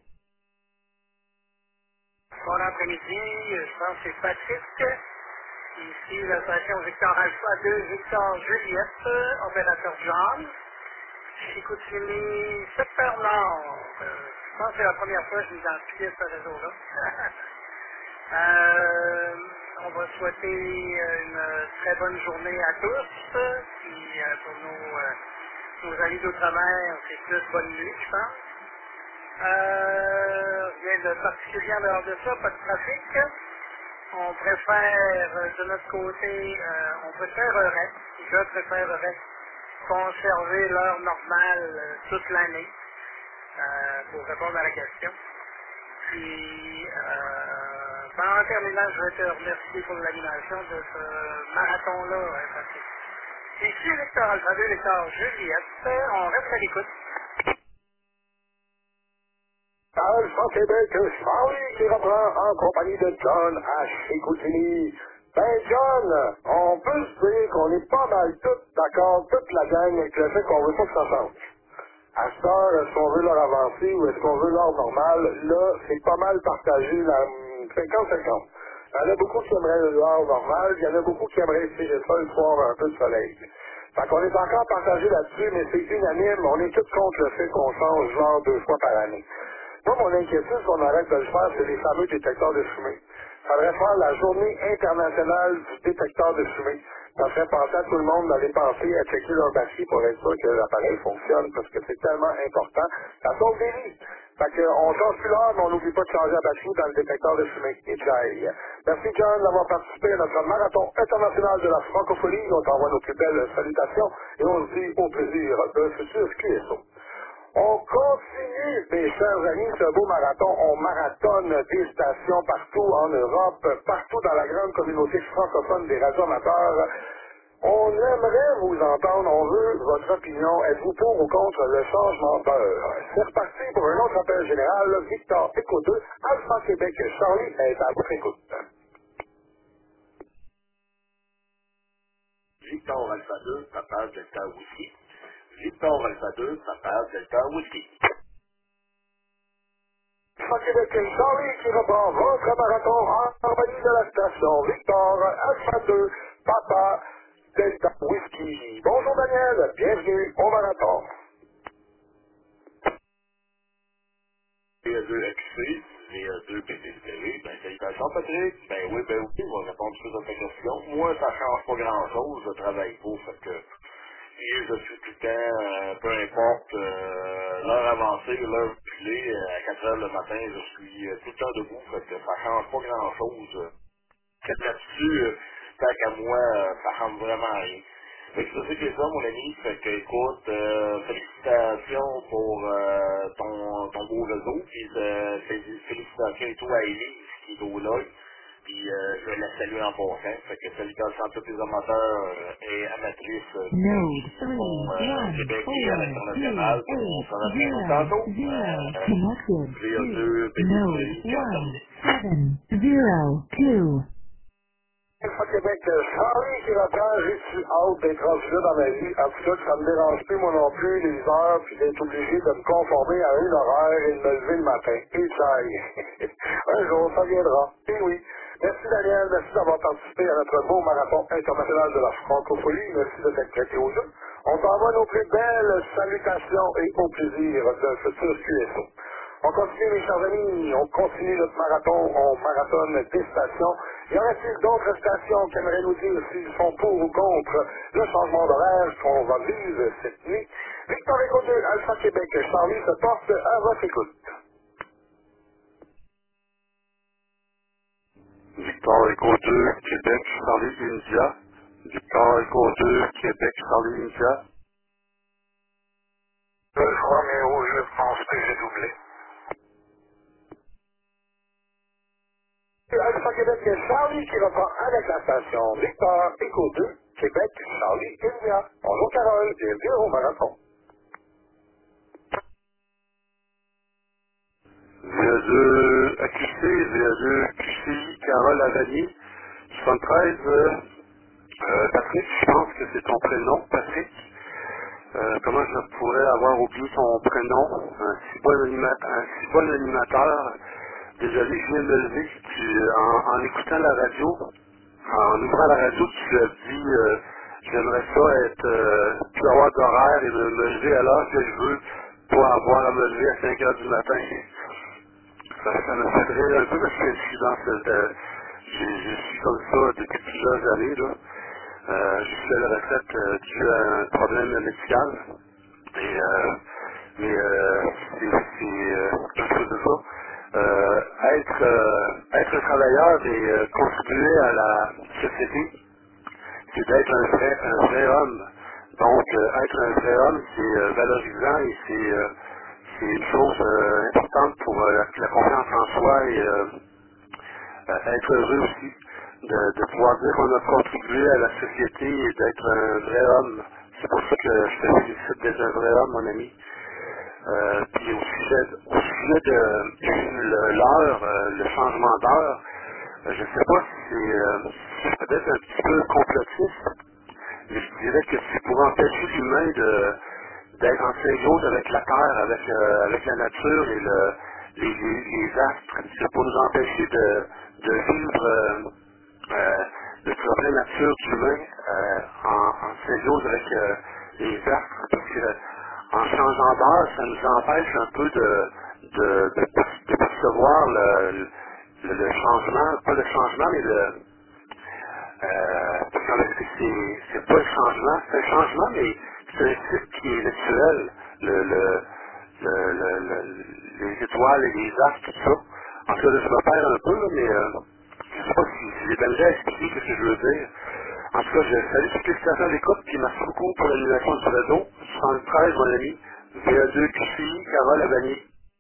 Bon après-midi, je pense que c'est Patrick. Ici, la station Victor Alpha 2, Victor Juliette, opérateur John. Chicoutimi, secteur Nord. Je pense que c'est la première fois que je m'identifie à ce réseau-là. On va souhaiter une très bonne journée à tous. Puis pour nos amis d'outre-mer, c'est plus bonne nuit, je pense. Rien de particulier en dehors de ça, pas de trafic. On préfère, de notre côté, on préférerait, je préférerais conserver l'heure normale toute l'année pour répondre à la question. Puis, en terminant, je vais te remercier pour l'animation de ce marathon-là. Ici, Victor Alpha 2, Victor Juliette, on reste à l'écoute. Alpha Québec, Charlie qui reprend en compagnie de John à Chicoutimi. Ben John, on peut se dire qu'on est pas mal tous d'accord, toute la gang, avec le fait qu'on veut pas que ça change. À cette heure, est-ce qu'on veut leur avancer ou est-ce qu'on veut leur normal? Là, c'est pas mal partagé dans 50-50. Il y en a beaucoup qui aimeraient leur normal, il y en a beaucoup qui aimeraient essayer ça le soir un peu de soleil. Fait qu'on est encore partagé là-dessus, mais c'est unanime, on est tous contre le fait qu'on change genre 2 fois par année. Moi, mon inquiétude, si on arrête de le faire, c'est les fameux détecteurs de fumée. Il faudrait faire la journée internationale du détecteur de fumée. Ça ferait penser à tout le monde d'aller penser à checker leur batterie pour être sûr que l'appareil fonctionne, parce que c'est tellement important. Ça sauve des vies. Fait qu'on change plus l'heure, mais on n'oublie pas de changer la batterie dans le détecteur de fumée. Et j'aille. Merci John d'avoir participé à notre marathon international de la francophonie. On t'envoie nos plus belles salutations et on se dit au plaisir de futur QSO. On continue, mes chers amis, ce beau marathon. On marathonne des stations partout en Europe, partout dans la grande communauté francophone des radioamateurs. On aimerait vous entendre, on veut votre opinion. Êtes-vous pour ou contre le changement d'heure? C'est reparti pour un autre appel général. Victor Echo 2, Alpha Québec, Charlie est à votre écoute. Victor Alpha 2, Papa Delta Whisky. Victor Alpha 2, Papa Delta Whisky. Alpha Québec, Charlie qui reprend votre marathon en compagnie de la station Victor Alpha 2, Papa Delta Whisky. Bonjour Daniel, bienvenue au marathon. VA2XC, VA2 PTV, ben salutations Patrick, ben oui, je vais répondre tout de suite à ta question. Moi, ça change pas grand-chose, je travaille pas, fait que et je suis tout le temps, peu importe l'heure avancée, l'heure reculée, à 4 heures le matin, je suis tout le temps debout, fait que ça change pas grand-chose. Là-dessus, tant qu'à moi, ça change vraiment rien. Fait que c'est ça, mon ami. Fait que, écoute, félicitations pour ton beau réseau. Puis félicitations et tout à Élise qui est au log. Puis je vais la saluer en passant. Fait que salutations à tous les amateurs et amatrices au Québec et à l'international. On se retrouve tantôt. VA2, PTC, puis en terminé. Alpha Québec, Charlie qui reprend, j'ai-tu hâte d'être rendu là dans ma vie? En tout cas, ça me dérange plus, moi non plus, les heures, puis d'être obligé de me conformer à une horaire et de me lever le matin. Et ça y est. Un jour, ça viendra. Et oui. Merci Daniel, merci d'avoir participé à notre beau marathon international de la francophonie. Merci de t'être prêté au jeu. On t'envoie nos plus belles salutations et au plaisir d'un futur QSO. On continue, mes chers amis, on continue notre marathon, on marathonne des stations. Y aura-t-il d'autres stations qui aimeraient nous dire s'ils sont pour ou contre le changement d'horaire qu'on va vivre cette nuit? Victor Echo 2, Alpha Québec, Charlie se porte à votre écoute. Victor Echo 2, Québec, Charlie India. Victor Echo 2, Québec, Charlie India. Roméo, je pense que j'ai doublé. Alpha Québec, Charlie qui reprend avec la station Victor Echo 2, Québec, Charlie India. Bonjour Carole, bienvenue au marathon. VA2 AQC, VA2 QCI, Carole Avani, 73, Patrick, je pense que c'est ton prénom, Patrick. Comment je pourrais avoir oublié ton prénom? Un si bon animateur. Désolé, je viens de me lever. En écoutant la radio, en ouvrant la radio, tu as dit j'aimerais ça être plus avoir d'horaire et me lever à l'heure que je veux pour avoir à me lever à 5 heures du matin. Ça me fait rire un peu parce que je suis dans cette... je suis comme ça depuis plusieurs années. Là. Je suis à la retraite dû à un problème médical. Et, je trouve ça. Être travailleur et contribuer à la société, c'est d'être un vrai homme. Donc, être un vrai homme, c'est valorisant et c'est une chose importante pour la confiance en soi et être heureux aussi de pouvoir dire qu'on a contribué à la société et d'être un vrai homme. C'est pour ça que je te félicite d'être un vrai homme, mon ami. Puis au sujet de l'heure, le changement d'heure, je ne sais pas si c'est peut-être un petit peu complotiste, mais je dirais que c'est pour empêcher l'humain d'être en symbiose avec la Terre, avec la nature et les astres. C'est pour nous empêcher de vivre le progrès nature de l'humain en symbiose avec les astres. Parce que en changeant d'heure, ça nous empêche un peu de percevoir le changement, pas le changement, mais parce que c'est pas un changement, c'est un changement, mais c'est un cycle qui est naturel. Les étoiles et les astres, tout ça. En tout cas, là, je me perds un peu, là, mais je sais pas si j'ai de la misère à expliquer ce que je veux dire. En tout cas, je salue toutes les stations d'écoute, puis merci beaucoup pour l'animation du réseau. 73, mon ami. VA2 QCI, Carole Lavanier.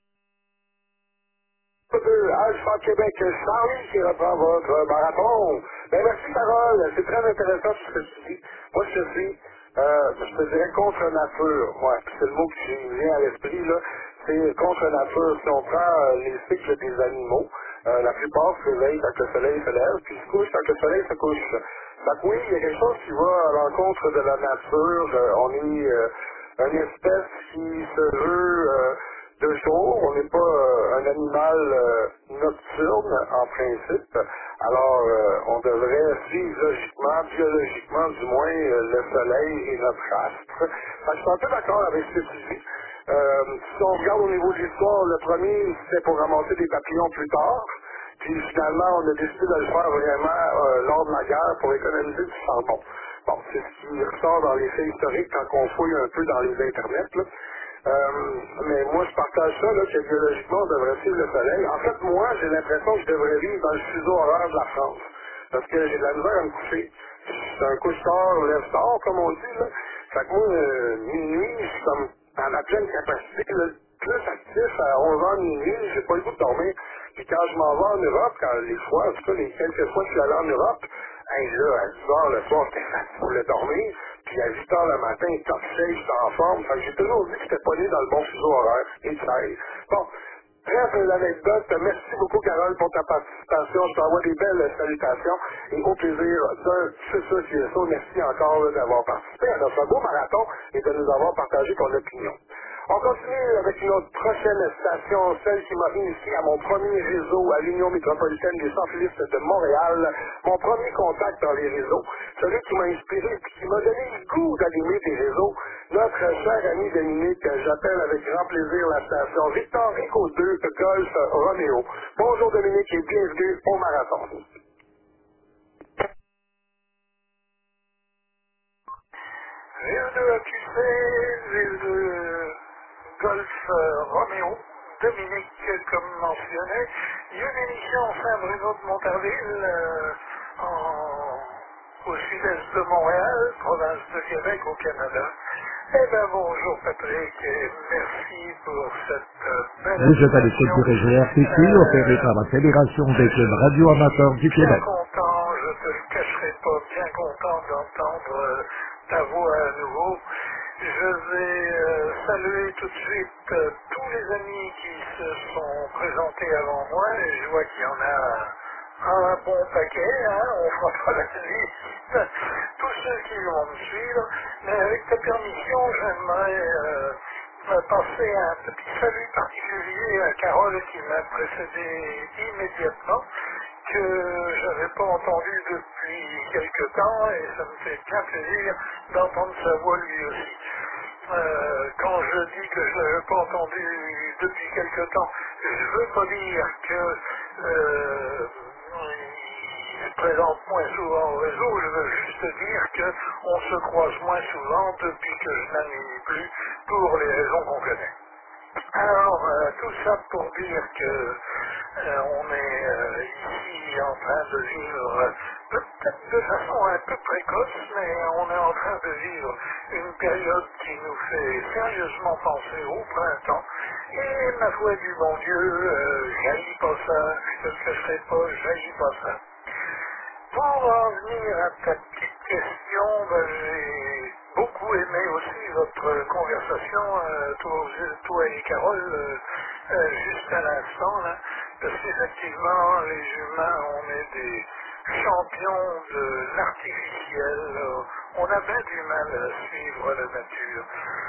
Alpha Québec, Charlie qui reprend votre marathon. Ben merci Carole, c'est très intéressant ce que tu dis. Moi je te dirais contre nature. Ouais, c'est le mot qui me vient à l'esprit là. C'est contre nature. Si on prend les cycles des animaux, la plupart se réveillent quand le soleil se lève, puis se couchent quand le soleil se couche. Donc oui, il y a quelque chose qui va à l'encontre de la nature. On est une espèce qui se veut de jour, on n'est pas un animal nocturne en principe, alors on devrait suivre logiquement, biologiquement du moins, le soleil et notre astre. Fait que je suis un peu d'accord avec ce que tu dis. Si on regarde au niveau de l'histoire, le premier c'était pour ramasser des papillons plus tard, puis finalement on a décidé de le faire vraiment lors de la guerre pour économiser du charbon. Bon, c'est ce qui ressort dans les faits historiques quand on fouille un peu dans les internets, là. Mais moi, je partage ça, là, que biologiquement, on devrait suivre le soleil. En fait, moi, j'ai l'impression que je devrais vivre dans le fuseau horaire de la France. Parce que j'ai de la misère à me coucher. C'est un couche-tard, lève-tard, comme on dit, là. Fait que moi, minuit, je suis comme à ma pleine capacité, là, plus actif à 11h minuit, j'ai pas le goût de dormir. Puis quand je m'en vais en Europe, quand les fois, en tout cas, les quelques fois que je suis allé en Europe, hey, là, à 10h le soir, j'étais fatigué pour le dormir. Puis à 8h le matin, top shape, j'étais en forme. Fait que j'ai toujours dit que j'étais pas né dans le bon fuseau horaire. Et ça arrive. Bon, bref, l'anecdote. Merci beaucoup, Carole, pour ta participation. Je t'envoie des belles salutations. Et au plaisir c'est ça qui est ça. Merci encore d'avoir participé à notre beau marathon et de nous avoir partagé ton opinion. On continue avec notre prochaine station, celle qui m'a initié à mon premier réseau à l'Union métropolitaine des sans-filistes de Montréal, mon premier contact dans les réseaux, celui qui m'a inspiré et qui m'a donné le goût d'animer des réseaux, notre cher ami Dominique, j'appelle avec grand plaisir la station Victor Rico 2 Golf Roméo. Bonjour Dominique et bienvenue au marathon. VE2 AQC, VE2 Golf Roméo, Dominique, comme mentionné, lieu d'émission Saint-Bruno de Montarville, au sud-est de Montréal, province de Québec au Canada. Eh bien bonjour Patrick et merci pour cette belle Vous êtes à l'écoute du réseau RTQ, opéré par la Fédération des clubs radio-amateurs du Québec. Bien content, je te le cacherai pas, bien content d'entendre ta voix à nouveau. Je vais saluer tout de suite tous les amis qui se sont présentés avant moi et je vois qu'il y en a un bon paquet, hein, on fera pas la liste, tous ceux qui vont me suivre, mais avec ta permission, j'aimerais passer un petit salut particulier à Carole qui m'a précédé immédiatement, que je n'avais pas entendu depuis quelque temps et ça me fait bien plaisir d'entendre sa voix lui aussi. Quand je dis que je ne l'avais pas entendu depuis quelque temps, je ne veux pas dire que il se présente moins souvent au réseau, je veux juste dire qu'on se croise moins souvent depuis que je n'anime plus pour les raisons qu'on connaît. Alors, tout ça pour dire que on est ici en train de vivre, peut-être de façon un peu précoce, mais on est en train de vivre une période qui nous fait sérieusement penser au printemps. Et ma foi du bon Dieu, j'haïs pas ça, je te le cacherai pas, j'haïs pas ça. Pour en venir à ta petite question, j'ai beaucoup aimé aussi votre conversation, toi et Carole, juste à l'instant, là, parce qu'effectivement, les humains, on est des champions de l'artificiel, on a bien du mal à suivre la nature.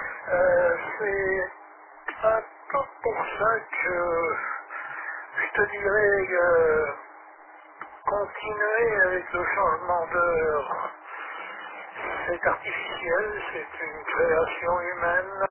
C'est un peu pour ça que je te dirais continuer avec le changement d'heure. C'est artificiel, c'est une création humaine.